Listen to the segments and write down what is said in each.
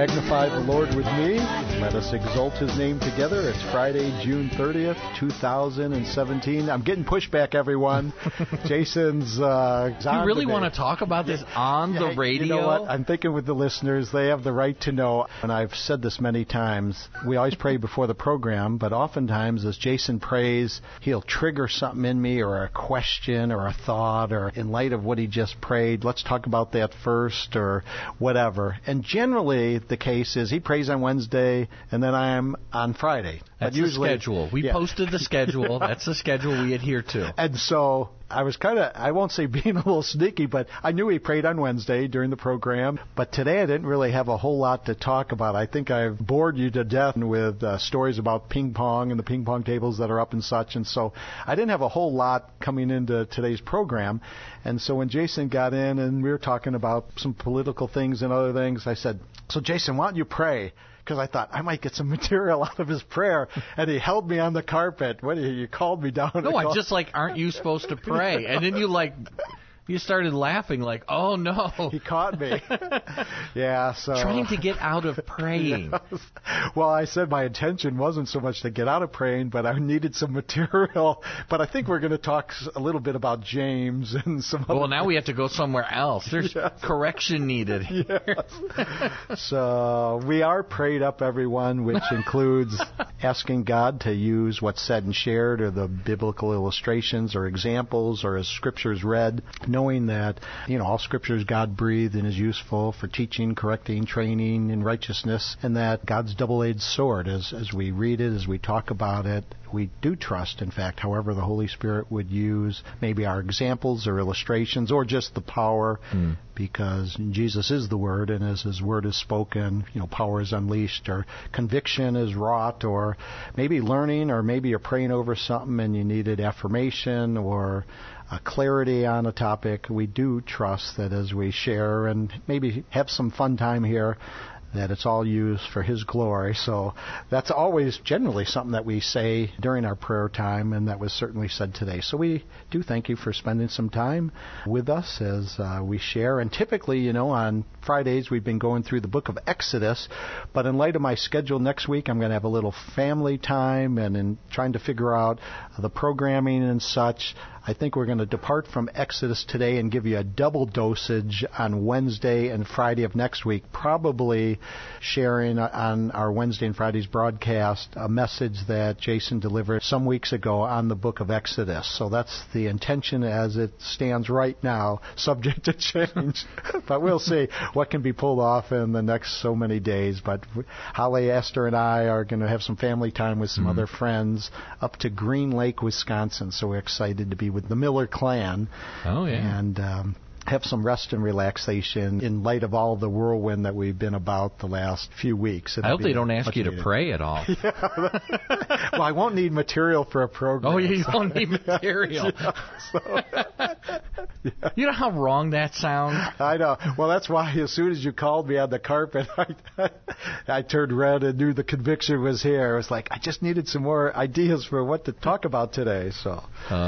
Magnify the Lord with me. Let us exalt His name together. It's Friday, June 30th, 2017. I'm getting pushback, everyone. Jason's on You really today. want to talk about this on the radio? You know what? I'm thinking with the listeners, they have the right to know. And I've said this many times. We always pray before the program, but oftentimes as Jason prays, he'll trigger something in me or a question or a thought or in light of what he just prayed, let's talk about that first or whatever. And generally the case is he prays on Wednesday and then I'm on Friday. That's the schedule. We posted the schedule. That's the schedule we adhere to. And so I was kind of, I won't say being a little sneaky, but I knew he prayed on Wednesday during the program. But today I didn't really have a whole lot to talk about. I think I've bored you to death with stories about ping pong and the ping pong tables that are up and such. And so I didn't have a whole lot coming into today's program. And so when Jason got in and we were talking about some political things and other things, I said, so Jason, why don't you pray? Because I thought I might get some material out of his prayer, and he held me on the carpet. What? You called me down. No, I'm just like, aren't you supposed to pray? And then you started laughing like, oh no. He caught me. Yeah, so trying to get out of praying. Yes. Well, I said my intention wasn't so much to get out of praying, but I needed some material. But I think we're going to talk a little bit about James and some other Well, now we have to go somewhere else. There's correction needed. Yes. So we are prayed up, everyone, which includes asking God to use what's said and shared or the biblical illustrations or examples or as scriptures read, knowing that, all scripture is God-breathed and is useful for teaching, correcting, training in righteousness, and that God's double-edged sword, as we read it, as we talk about it, we do trust, in fact, however the Holy Spirit would use maybe our examples or illustrations or just the power, because Jesus is the Word, and as His Word is spoken, power is unleashed, or conviction is wrought, or maybe learning, or maybe you're praying over something and you needed affirmation or clarity on a topic. We do trust that as we share and maybe have some fun time here, that it's all used for His glory. So that's always generally something that we say during our prayer time, and that was certainly said today. So we do thank you for spending some time with us as we share. And typically, on Fridays we've been going through the book of Exodus, but in light of my schedule next week, I'm going to have a little family time, and in trying to figure out the programming and such, I think we're going to depart from Exodus today and give you a double dosage on Wednesday and Friday of next week, probably sharing on our Wednesday and Friday's broadcast a message that Jason delivered some weeks ago on the book of Exodus. So that's the intention as it stands right now, subject to change. But we'll see what can be pulled off in the next so many days. But Holly, Esther, and I are going to have some family time with some other friends up to Green Lake, Wisconsin. So we're excited to be with the Miller clan. Oh, yeah. And have some rest and relaxation in light of all the whirlwind that we've been about the last few weeks. I hope they don't ask you to pray at all. Well, I won't need material for a program. Oh, you won't need material. You know how wrong that sounds? I know. Well, that's why as soon as you called me on the carpet, I turned red and knew the conviction was here. It was like, I just needed some more ideas for what to talk about today. So.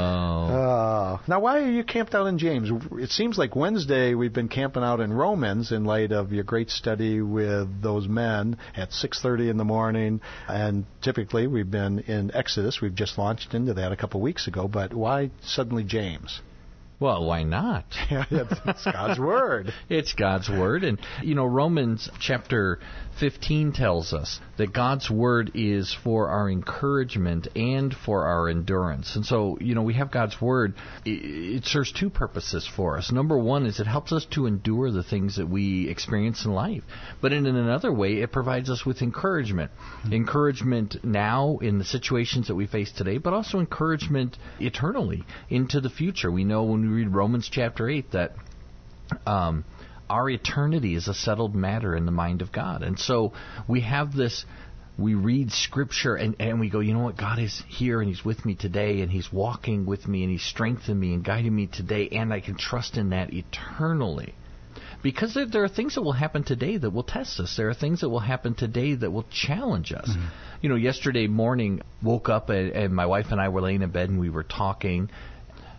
Now, why are you camped out in James? It seems like Wednesday we've been camping out in Romans in light of your great study with those men at 6:30 in the morning, and typically we've been in Exodus. We've just launched into that a couple weeks ago, but why suddenly James? Well, why not? It's God's Word. It's God's Word. And, Romans chapter 15 tells us that God's Word is for our encouragement and for our endurance. And so, we have God's Word. It serves two purposes for us. Number one is it helps us to endure the things that we experience in life. But in another way, it provides us with encouragement. Encouragement now in the situations that we face today, but also encouragement eternally into the future. We know when we read Romans chapter 8 that our eternity is a settled matter in the mind of God. And so we have this, we read Scripture and we go, you know what, God is here and He's with me today and He's walking with me and He's strengthening me and guiding me today, and I can trust in that eternally. Because there are things that will happen today that will test us. There are things that will happen today that will challenge us. Yesterday morning, woke up and my wife and I were laying in bed and we were talking.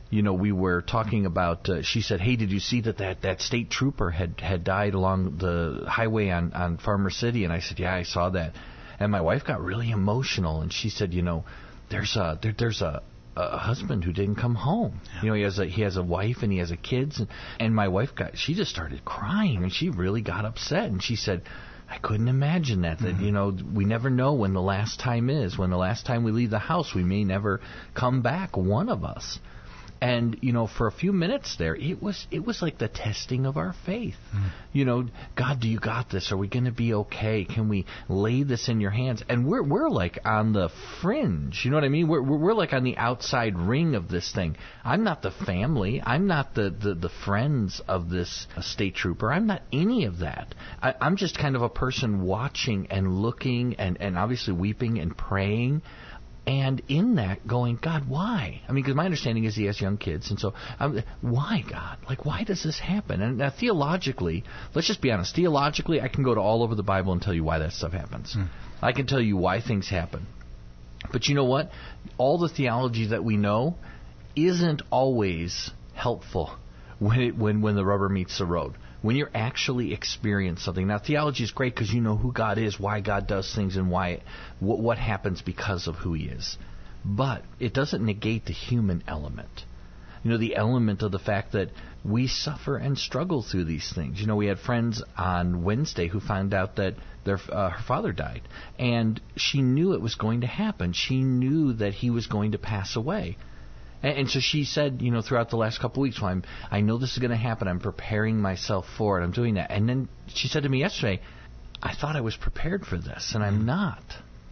we were talking about, she said, hey, did you see that state trooper had died along the highway on Farmer City? And I said, yeah, I saw that. And my wife got really emotional, and she said, there's a husband who didn't come home. Yeah. He has a wife and he has kids, and my wife she just started crying, and she really got upset, and she said, I couldn't imagine that we never know when the last time is. When the last time we leave the house, we may never come back, one of us. And, for a few minutes there, it was like the testing of our faith. God, do you got this? Are we going to be okay? Can we lay this in your hands? And we're like on the fringe, you know what I mean? We're like on the outside ring of this thing. I'm not the family. I'm not the friends of this state trooper. I'm not any of that. I'm just kind of a person watching and looking and obviously weeping and praying. And in that, going, God, why? I mean, because my understanding is he has young kids. And so, why, God? Like, why does this happen? And now, theologically, let's just be honest. Theologically, I can go to all over the Bible and tell you why that stuff happens. I can tell you why things happen. But you know what? All the theology that we know isn't always helpful when the rubber meets the road. When you're actually experiencing something. Now, theology is great because you know who God is, why God does things, and what happens because of who he is. But it doesn't negate the human element. The element of the fact that we suffer and struggle through these things. We had friends on Wednesday who found out that her father died. And she knew it was going to happen. She knew that he was going to pass away. And so she said, throughout the last couple of weeks, well, I know this is going to happen. I'm preparing myself for it. I'm doing that. And then she said to me yesterday, I thought I was prepared for this, and I'm not.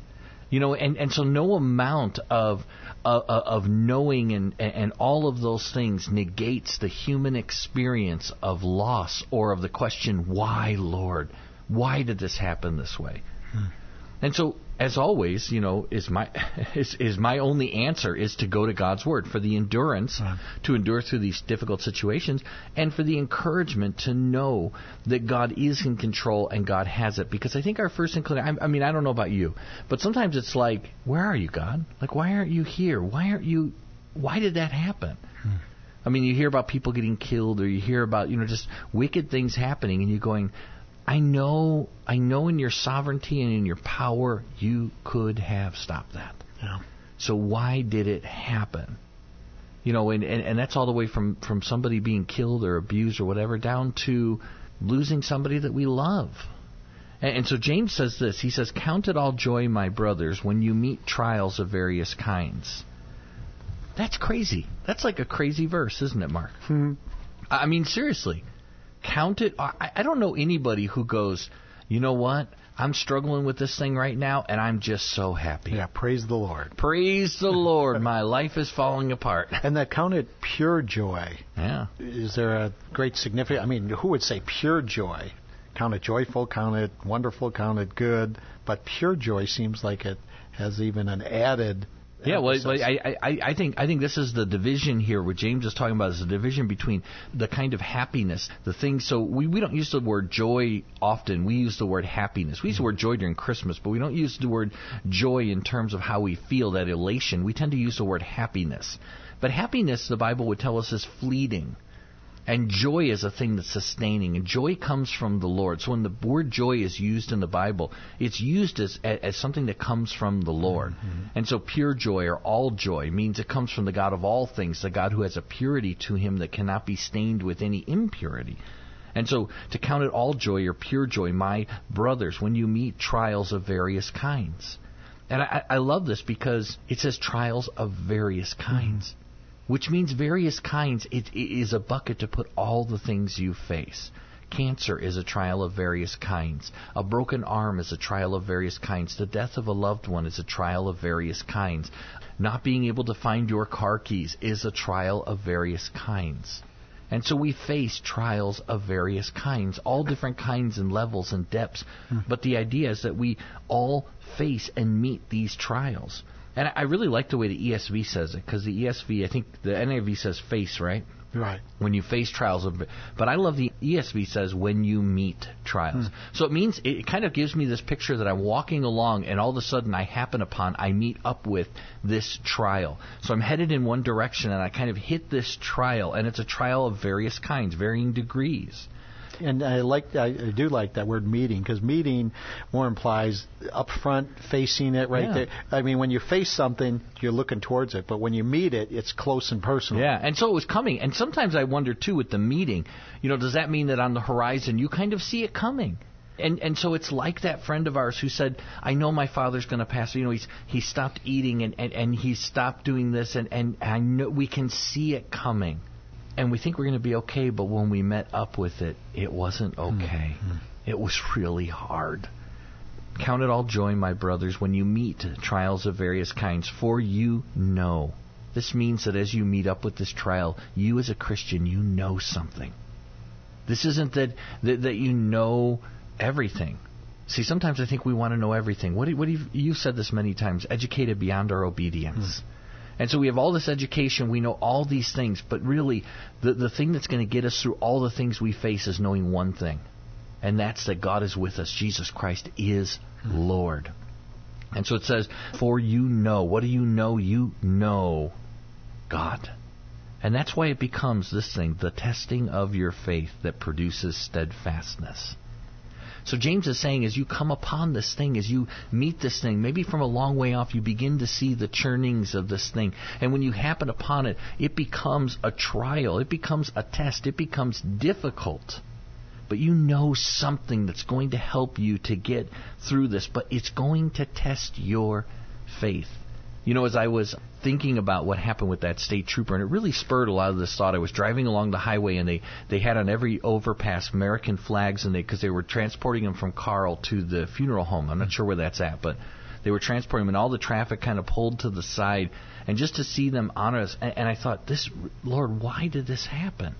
And so no amount of knowing and all of those things negates the human experience of loss or of the question, why, Lord? Why did this happen this way? And so, as always, is my only answer is to go to God's Word for the endurance to endure through these difficult situations, and for the encouragement to know that God is in control and God has it. Because I think our first inclination, I don't know about you, but sometimes it's like, where are you, God? Like, why aren't you here? Why did that happen? I mean, you hear about people getting killed, or you hear about, just wicked things happening, and you're going, I know in your sovereignty and in your power, you could have stopped that. Yeah. So why did it happen? And that's all the way from somebody being killed or abused or whatever down to losing somebody that we love. And so James says this. He says, count it all joy, my brothers, when you meet trials of various kinds. That's crazy. That's like a crazy verse, isn't it, Mark? I mean, seriously. Count it. I don't know anybody who goes, you know what? I'm struggling with this thing right now, and I'm just so happy. Yeah, praise the Lord. Praise the Lord. My life is falling apart. And that count it pure joy. Yeah. Is there a great significance? I mean, who would say pure joy? Count it joyful, count it wonderful, count it good. But pure joy seems like it has even an added... Yeah, well, I think this is the division here. What James is talking about is the division between the kind of happiness, the things. So we don't use the word joy often. We use the word happiness. We use the word joy during Christmas, but we don't use the word joy in terms of how we feel, that elation. We tend to use the word happiness. But happiness, the Bible would tell us, is fleeting. And joy is a thing that's sustaining. And joy comes from the Lord. So when the word joy is used in the Bible, it's used as something that comes from the Lord. Mm-hmm. And so pure joy, or all joy, means it comes from the God of all things, the God who has a purity to him that cannot be stained with any impurity. And so to count it all joy, or pure joy, my brothers, when you meet trials of various kinds. And I love this because it says trials of various kinds. Mm-hmm. Which means various kinds. It is a bucket to put all the things you face. Cancer is a trial of various kinds. A broken arm is a trial of various kinds. The death of a loved one is a trial of various kinds. Not being able to find your car keys is a trial of various kinds. And so we face trials of various kinds, all different kinds and levels and depths. But the idea is that we all face and meet these trials. And I really like the way the ESV says it, because the ESV, I think the NIV says face, right? Right. When you face trials. But I love the ESV says when you meet trials. So it means, it kind of gives me this picture that I'm walking along and all of a sudden I meet up with this trial. So I'm headed in one direction and I kind of hit this trial, and it's a trial of various kinds, varying degrees. And I do like that word meeting, because meeting more implies up front, facing it right there. I mean, when you face something, you're looking towards it, but when you meet it, it's close and personal. Yeah, and so it was coming. And sometimes I wonder, too, with the meeting, does that mean that on the horizon you kind of see it coming? And so it's like that friend of ours who said, I know my father's going to pass. He stopped eating and he stopped doing this, and I know we can see it coming. And we think we're going to be okay, but when we met up with it, it wasn't okay. It was really hard. Count it all joy, my brothers, when you meet trials of various kinds, for you know. This means that as you meet up with this trial, you as a Christian, you know something. This isn't that you know everything. See, sometimes I think we want to know everything. You've said this many times, educated beyond our obedience. And so we have all this education, we know all these things, but really the thing that's going to get us through all the things we face is knowing one thing, and that's that God is with us. Jesus Christ is Lord. And so it says, for you know. What do you know? You know God. And that's why it becomes this thing, the testing of your faith that produces steadfastness. So James is saying, as you come upon this thing, as you meet this thing, maybe from a long way off, you begin to see the churnings of this thing. And when you happen upon it, it becomes a trial. It becomes a test. It becomes difficult. But you know something that's going to help you to get through this. But it's going to test your faith. As I was thinking about what happened with that state trooper, and it really spurred a lot of this thought. I was driving along the highway, and they had on every overpass American flags, and because they were transporting him from Carl to the funeral home. I'm not sure where that's at, but they were transporting him, and all the traffic kind of pulled to the side, and just to see them honor us. And I thought, Lord, why did this happen?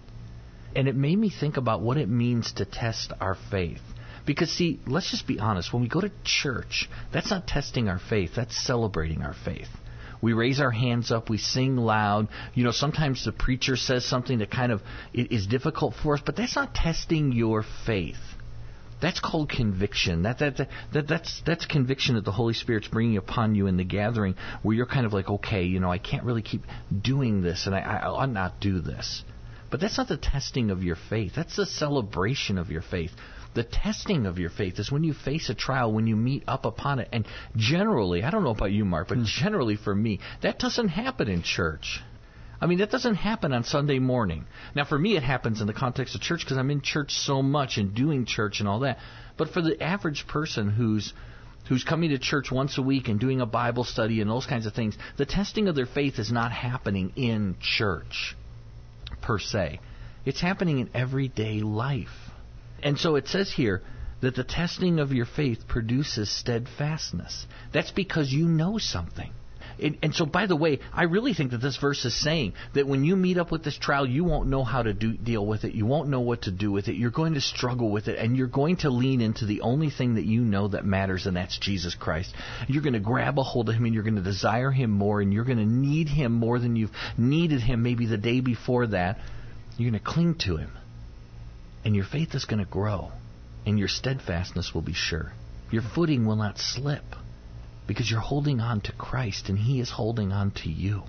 And it made me think about what it means to test our faith. Because, see, let's just be honest. When we go to church, that's not testing our faith. That's celebrating our faith. We raise our hands up. We sing loud. Sometimes the preacher says something that kind of is difficult for us, but that's not testing your faith. That's called conviction. That's conviction that the Holy Spirit's bringing upon you in the gathering, where you're kind of like, okay, I can't really keep doing this, and I ought not do this. But that's not the testing of your faith. That's the celebration of your faith. The testing of your faith is when you face a trial, when you meet up upon it. And generally, I don't know about you, Mark, but generally for me, that doesn't happen in church. I mean, that doesn't happen on Sunday morning. Now, for me, it happens in the context of church because I'm in church so much and doing church and all that. But for the average person who's coming to church once a week and doing a Bible study and those kinds of things, the testing of their faith is not happening in church, per se. It's happening in everyday life. And so it says here that the testing of your faith produces steadfastness. That's because you know something. And so, by the way, I really think that this verse is saying that when you meet up with this trial, you won't know how to deal with it. You won't know what to do with it. You're going to struggle with it, and you're going to lean into the only thing that you know that matters, and that's Jesus Christ. You're going to grab a hold of Him, and you're going to desire Him more, and you're going to need Him more than you've needed Him maybe the day before that. You're going to cling to Him. And your faith is going to grow, and your steadfastness will be sure. Your footing will not slip, because you're holding on to Christ, and He is holding on to you.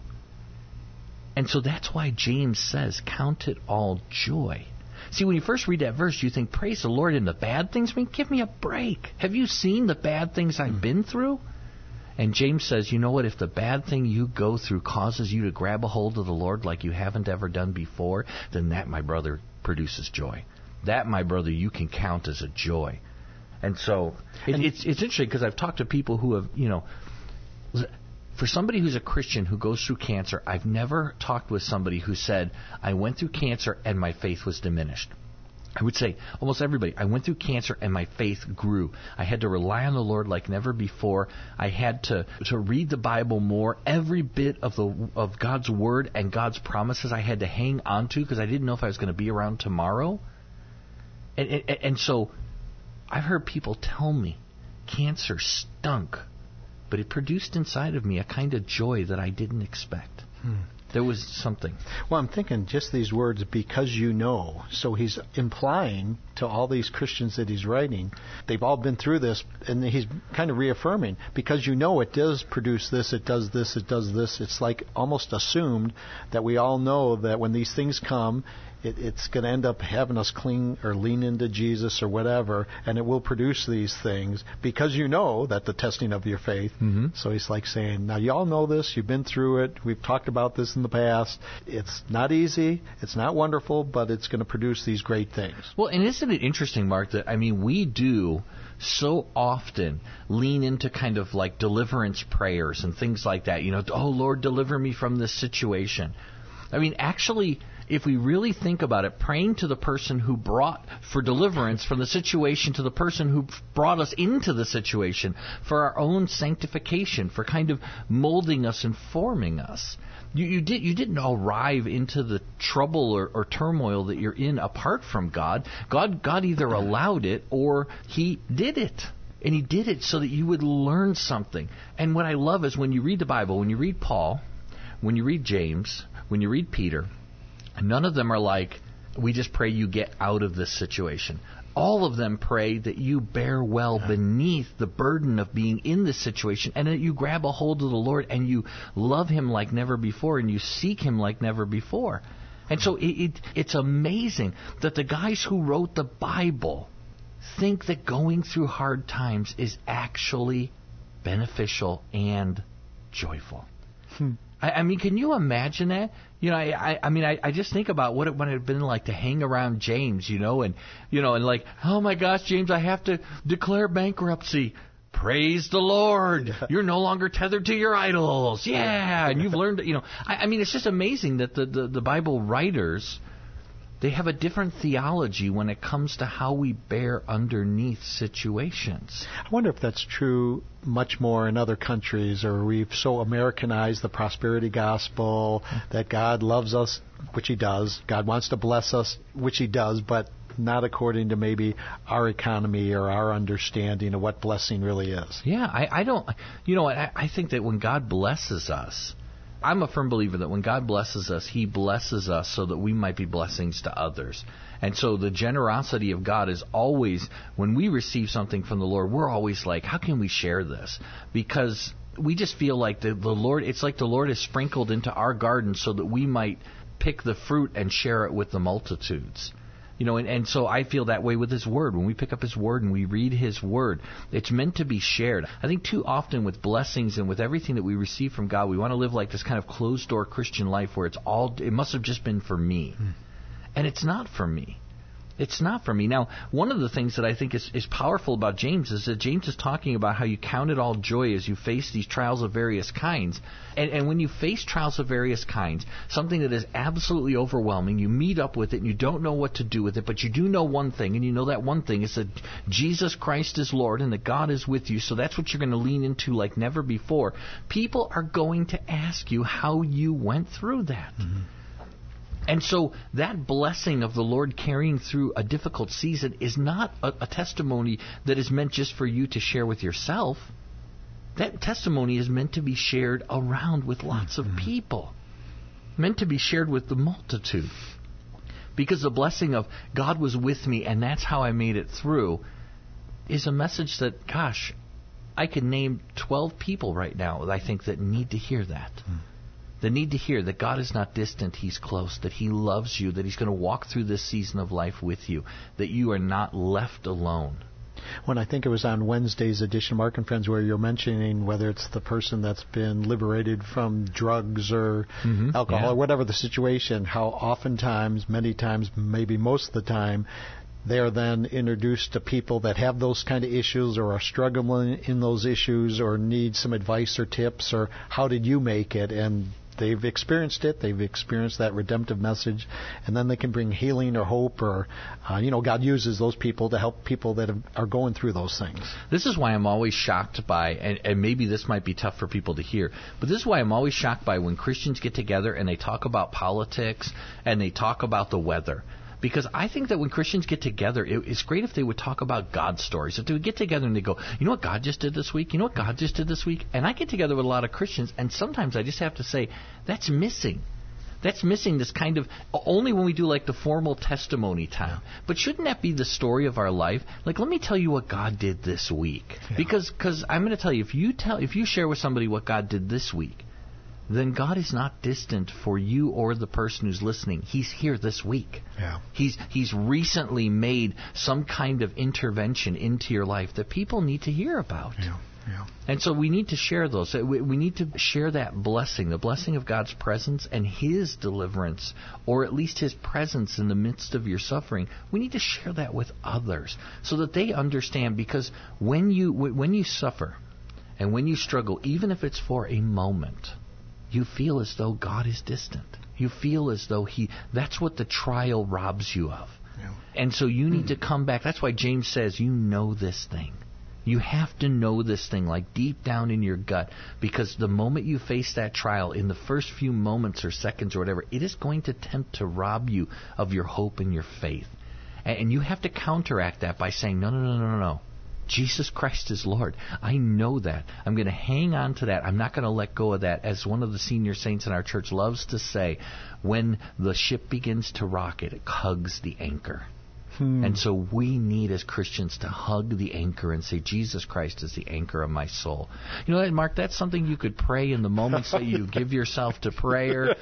And so that's why James says, count it all joy. See, when you first read that verse, you think, praise the Lord in the bad things? I mean, give me a break. Have you seen the bad things I've been through? And James says, you know what, if the bad thing you go through causes you to grab a hold of the Lord like you haven't ever done before, then that, my brother, produces joy. That, my brother, you can count as a joy. And so it's interesting because I've talked to people who have, for somebody who's a Christian who goes through cancer, I've never talked with somebody who said, I went through cancer and my faith was diminished. I would say almost everybody, I went through cancer and my faith grew. I had to rely on the Lord like never before. I had to read the Bible more. Every bit of God's Word and God's promises I had to hang on to because I didn't know if I was going to be around tomorrow. And so I've heard people tell me cancer stunk, but it produced inside of me a kind of joy that I didn't expect. There was something. Well, I'm thinking just these words, because you know. So he's implying to all these Christians that he's writing, they've all been through this, and he's kind of reaffirming, because you know it does produce this, it does this, it does this. It's like almost assumed that we all know that when these things come, it's going to end up having us cling or lean into Jesus or whatever, and it will produce these things because you know that the testing of your faith. Mm-hmm. So he's like saying, now you all know this, you've been through it, we've talked about this in the past. It's not easy, it's not wonderful, but it's going to produce these great things. Well, and isn't it interesting, Mark, that, we do so often lean into kind of like deliverance prayers and things like that. Oh, Lord, deliver me from this situation. Actually, if we really think about it, praying to the person who brought for deliverance from the situation to the person who brought us into the situation for our own sanctification, for kind of molding us and forming us. You didn't arrive into the trouble or turmoil that you're in apart from God. God either allowed it or He did it. And He did it so that you would learn something. And what I love is when you read the Bible, when you read Paul, when you read James, when you read Peter, none of them are like, we just pray you get out of this situation. All of them pray that you bear well beneath the burden of being in this situation, and that you grab a hold of the Lord and you love Him like never before, and you seek Him like never before. And so it's amazing that the guys who wrote the Bible think that going through hard times is actually beneficial and joyful. Can you imagine that? I just think about what it would have been like to hang around James, and like, oh my gosh, James, I have to declare bankruptcy. Praise the Lord. You're no longer tethered to your idols. Yeah. And you've learned, it's just amazing that the Bible writers, they have a different theology when it comes to how we bear underneath situations. I wonder if that's true much more in other countries, or we've so Americanized the prosperity gospel that God loves us, which He does. God wants to bless us, which He does, but not according to maybe our economy or our understanding of what blessing really is. Yeah, I think that when God blesses us, I'm a firm believer that when God blesses us, He blesses us so that we might be blessings to others. And so the generosity of God is always, when we receive something from the Lord, we're always like, how can we share this? Because we just feel like the Lord, it's like the Lord is sprinkled into our garden so that we might pick the fruit and share it with the multitudes. And so I feel that way with His Word. When we pick up His Word and we read His Word, it's meant to be shared. I think too often with blessings and with everything that we receive from God, we want to live like this kind of closed-door Christian life where it must have just been for me. And it's not for me. It's not for me. Now, one of the things that I think is powerful about James is that James is talking about how you count it all joy as you face these trials of various kinds. And when you face trials of various kinds, something that is absolutely overwhelming, you meet up with it and you don't know what to do with it, but you do know one thing, and you know that one thing is that Jesus Christ is Lord and that God is with you, so that's what you're going to lean into like never before. People are going to ask you how you went through that. Mm-hmm. And so that blessing of the Lord carrying through a difficult season is not a testimony that is meant just for you to share with yourself. That testimony is meant to be shared around with lots of people, meant to be shared with the multitude. Because the blessing of God was with me and that's how I made it through is a message that, gosh, I could name 12 people right now that I think that need to hear that. They need to hear that God is not distant, He's close, that He loves you, that He's going to walk through this season of life with you, that you are not left alone. When I think it was on Wednesday's edition of Mark and Friends where you're mentioning whether it's the person that's been liberated from drugs or alcohol or whatever the situation, how oftentimes, many times, maybe most of the time, they are then introduced to people that have those kind of issues or are struggling in those issues or need some advice or tips or how did you make it, and they've experienced it. They've experienced that redemptive message, and then they can bring healing or hope or, God uses those people to help people that are going through those things. This is why I'm always shocked by, and maybe this might be tough for people to hear, but this is why I'm always shocked by when Christians get together and they talk about politics and they talk about the weather. Because I think that when Christians get together, it's great if they would talk about God stories. If they would get together and they go, you know what God just did this week? You know what God just did this week? And I get together with a lot of Christians, and sometimes I just have to say, that's missing. That's missing this kind of, only when we do like the formal testimony time. But shouldn't that be the story of our life? Like, let me tell you what God did this week. Yeah. Because I'm going to tell you, if you share with somebody what God did this week, then God is not distant for you or the person who's listening. He's here this week. Yeah. He's recently made some kind of intervention into your life that people need to hear about. Yeah. Yeah. And so we need to share those. We need to share that blessing, the blessing of God's presence and His deliverance, or at least His presence in the midst of your suffering. We need to share that with others so that they understand, because when you suffer and when you struggle, even if it's for a moment, you feel as though God is distant. You feel as though that's what the trial robs you of. Yeah. And so you need to come back. That's why James says, you know this thing. You have to know this thing, like deep down in your gut, because the moment you face that trial, in the first few moments or seconds or whatever, it is going to tempt to rob you of your hope and your faith. And you have to counteract that by saying, no. Jesus Christ is Lord. I know that. I'm going to hang on to that. I'm not going to let go of that. As one of the senior saints in our church loves to say, when the ship begins to rock, it hugs the anchor. And so we need, as Christians, to hug the anchor and say, Jesus Christ is the anchor of my soul. You know, Mark, that's something you could pray in the moments that you give yourself to prayer,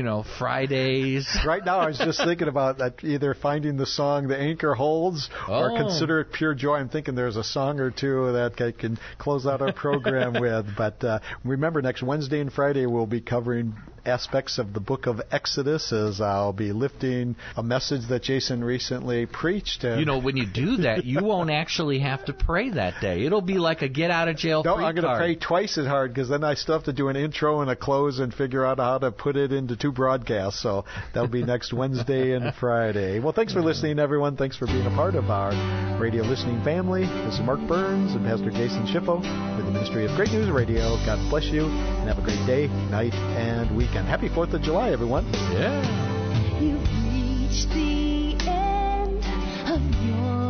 Fridays. Right now I was just thinking about that, either finding the song The Anchor Holds or Consider It Pure Joy. I'm thinking there's a song or two that I can close out our program with. But remember, next Wednesday and Friday we'll be covering aspects of the book of Exodus, as I'll be lifting a message that Jason recently preached. When you do that, you won't actually have to pray that day. It'll be like a get-out-of-jail-free card. No, I'm going to pray twice as hard, because then I still have to do an intro and a close and figure out how to put it into 2 broadcasts. So that'll be next Wednesday and Friday. Well, thanks for listening, everyone. Thanks for being a part of our radio listening family. This is Mark Burns and Pastor Jason Schifo with the Ministry of Great News Radio. God bless you, and have a great day, night, and weekend. Happy 4th of July, everyone. Yeah. You've reached the end of your